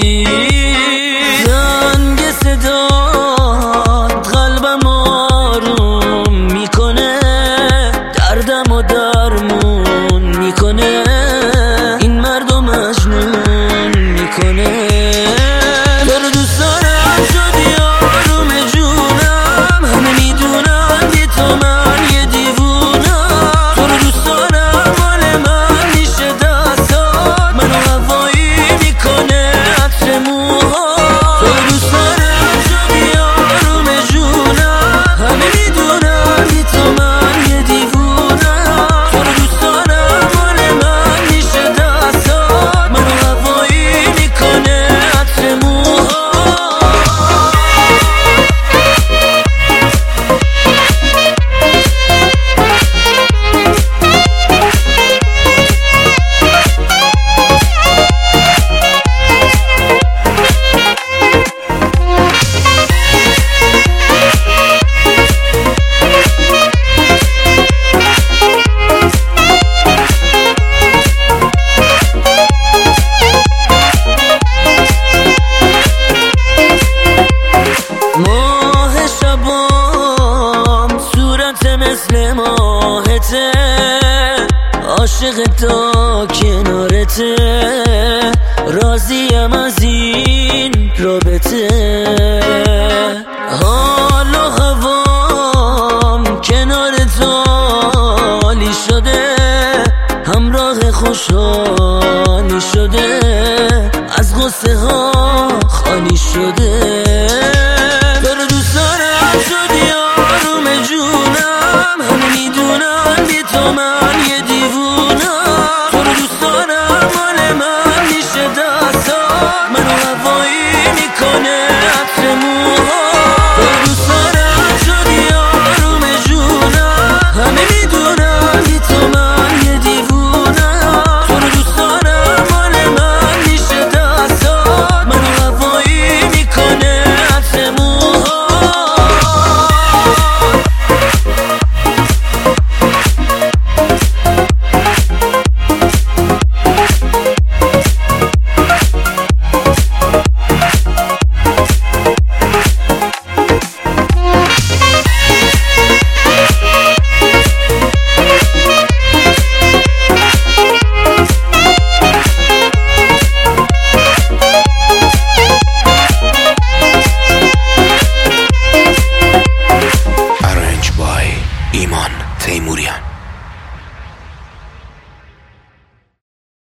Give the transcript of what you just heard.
زنگ صدات قلبم آروم میکنه، دردم و درمون میکنه، این مرد و مجنون میکنه. تو رو دوست دارم شدی آروم جونم، همه میدونم که تو من یه دیوونم. تو رو دوست دارم مال من میشه دستات، منو هوایی میکنه عطر موها. تو رو دوست دارم شدی آروم جونم، همه میدونم که تو من یه دیوونم. تو رو دوست دارم مال من میشه دستات، منو هوایی میکنه عطر موها. ماه شبام صورت مثل ماهته، عاشق تا کنارته، راضیم از این رابطه. حال و هوام کنار تو عالی شده، همراه خوشحالی شده، از غصه ها